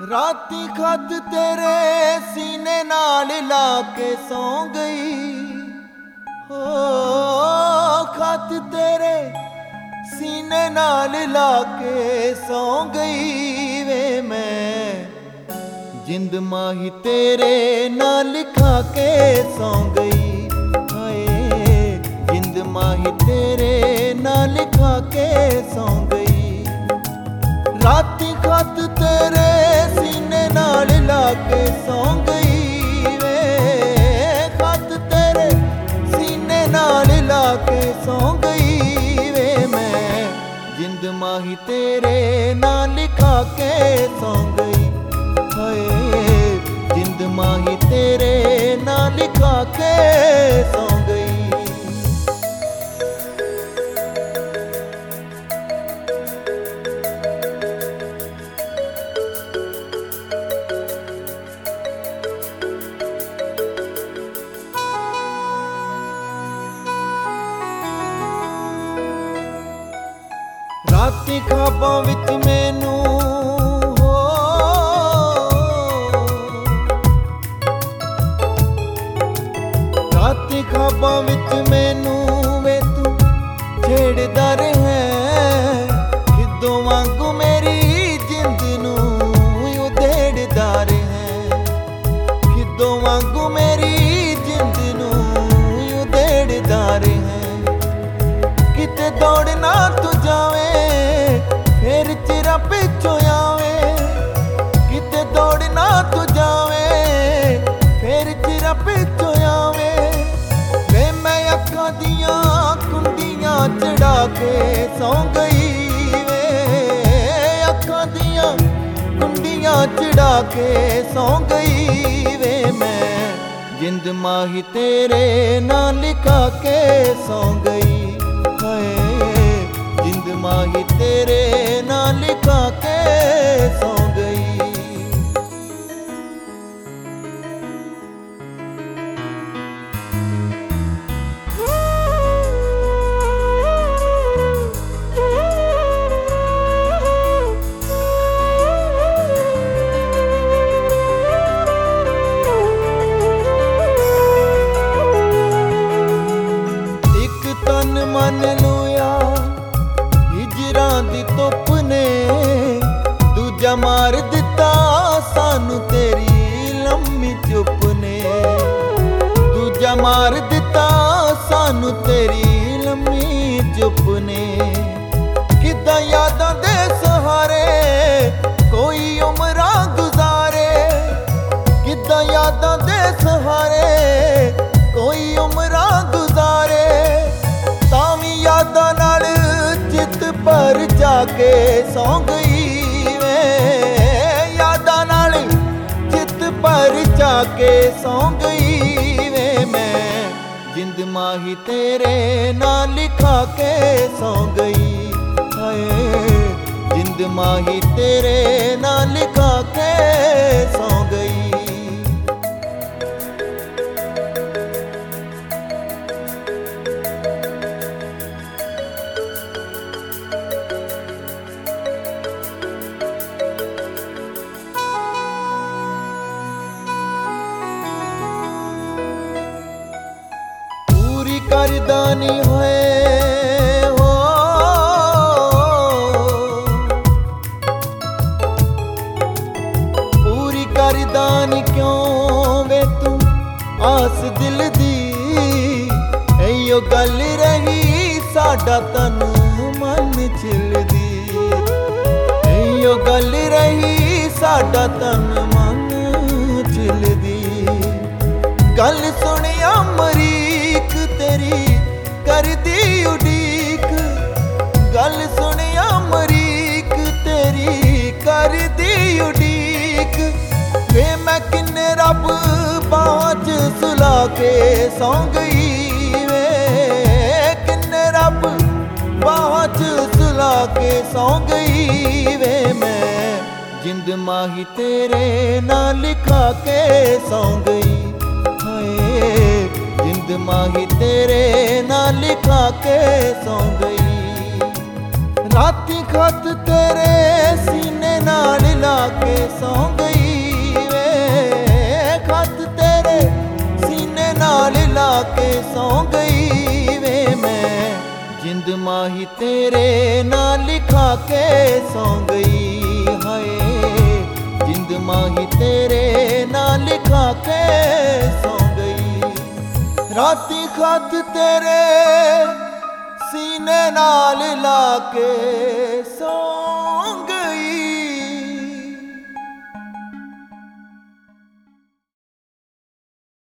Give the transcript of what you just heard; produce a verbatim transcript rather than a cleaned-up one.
राती खत तेरे सीने नाल ला के सौ गई हो, खत तेरे सीने नाल ला के सौ गई वे मैं जिंद माही तेरे नाल लिखा के सौ गई। हाय जिंद माही तेरे नाल लिखा के सौ गई। राती खत तेरे सीने नाल ला के सौ गई वे, खत तेरे सीने नाल ला के सौ गई वे मैं जिंद माही तेरे नाल लिखा के सौ गई। हाय जिंद माही तेरे नाल लिखा के सौ गई। राती ख्वाबां विच मैनू हो, राती ख्वाबां विच मैनू वे तू छेड़दा रहे खिदों वांगू मेरी जिंद नूं उधेड़दा रहे, खिदों वांगू मेरी जिंद नूं उधेड़दा रहे। किते दौड़ना तू जावे फिर चिरा पिछों आवे, किते दौड़ना तू जावे फिर चिरा पिछों आवे वे मैं अखां दियां कुंडियां चढ़ा के सौ गई वे, अखां दियां कुंडियां चढ़ा के सौ गई वे मैं जिंद माही तेरे नाल लिखा के सौ गई। हाय जिंद माही तेरे नाल लिखा के सौ गई। एक तन मन लुया हिजरां दी धुप ने दूजा मार दिता सानू तेरी लम्मी चुप ने, दूजा मार दिता सानू तेरी लम्मी चुप ने। किदां यादां दे सहारे कोई उमरां गुजारे, किदां यादां दे सहारे कोई उमरां गुजारे तावी यादां नाल चित पर जाके सौ गई वे, यादां नाल चित पर जाके सौ गई वे मैं जिंद माही तेरे नाल लिखा के सौ गई। हाय जिंद माही तेरे नाल लिखा के सौ गई। पूरी करदानी होए हो, पूरी करदानी क्यों वे तू आस दिल दी एयो गल रही साडा तन मन छिलदी, एयो गल रही साडा तन मन छिलदी। गल सुनिया मरीक तेरी कर दी उडीक, गल सुनिया मरीक तेरी कर दी उडीक वे मैं किन्ने रब बाँच सुला के सौ गई वे, किन्ने रब बाँच सुला के सौ गई वे मैं जिंद माही तेरे नाल लिखा के सौ गई। हाय जिंद माही तेरे नाल लिखा के सौ गई। राती खत तेरे सीने नाल ला के सौ गई वे, खत तेरे सीने नाल ला के सौ गई वे। मैं जिंद माही तेरे नाल लिखा के सौ गई हाय, जिंद माही तेरे नाल लिखा के सौ गई। राती खत तेरे सीने नाल ला के